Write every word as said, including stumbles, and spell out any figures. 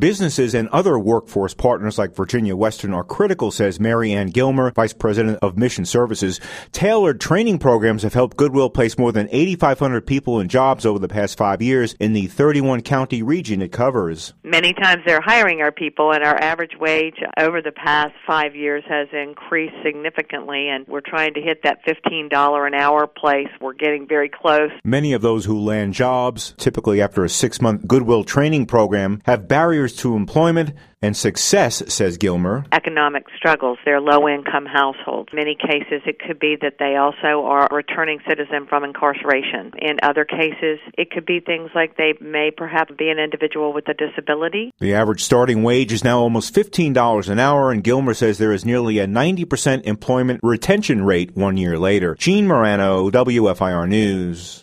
businesses and other workforce partners like Virginia Western are critical, says Mary Ann Gilmer, Vice President of Mission Services. Tailored training programs have helped Goodwill place more than eighty-five hundred people in jobs over the past five years in the thirty-one county region it covers. Many times they're hiring our people, and our average wage over the past five years has increased significantly, and we're trying to hit that fifteen dollars an hour place. We're getting very close. Many of those who land jobs, typically after a six-month Goodwill training program, have barriers to employment and success, says Gilmer. Economic struggles. They're low-income households. In many cases, it could be that they also are a returning citizen from incarceration. In other cases, it could be things like they may perhaps be an individual with a disability. The average starting wage is now almost fifteen dollars an hour, and Gilmer says there is nearly a ninety percent employment retention rate one year later. Gene Morano, W F I R News.